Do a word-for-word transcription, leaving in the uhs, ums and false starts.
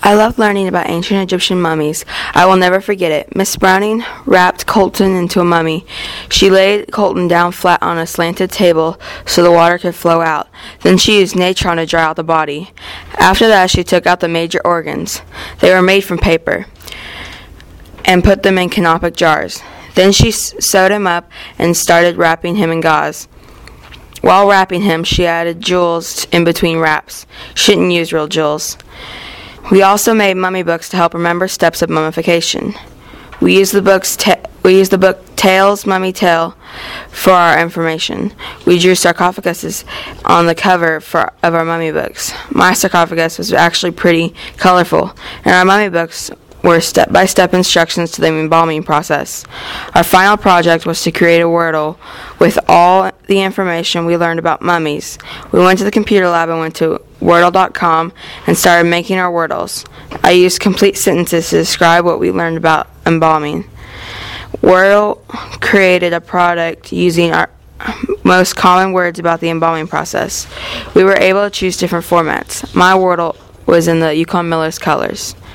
I loved learning about ancient Egyptian mummies. I will never forget it. Miss Browning wrapped Colton into a mummy. She laid Colton down flat on a slanted table so the water could flow out. Then she used natron to dry out the body. After that, she took out the major organs. They were made from paper, and put them in canopic jars. Then she sewed him up and started wrapping him in gauze. While wrapping him, she added jewels in between wraps. She didn't use real jewels. We also made mummy books to help remember steps of mummification. We used the books ta- we used the book Tales, Mummy Tale for our information. We drew sarcophaguses on the cover for, of our mummy books. My sarcophagus was actually pretty colorful, and our mummy books were step-by-step instructions to the embalming process. Our final project was to create a Wordle with all the information we learned about mummies. We went to the computer lab and went to Wordle dot com and started making our Wordles. I used complete sentences to describe what we learned about embalming. Wordle created a product using our most common words about the embalming process. We were able to choose different formats. My Wordle was in the Yukon Miller's colors.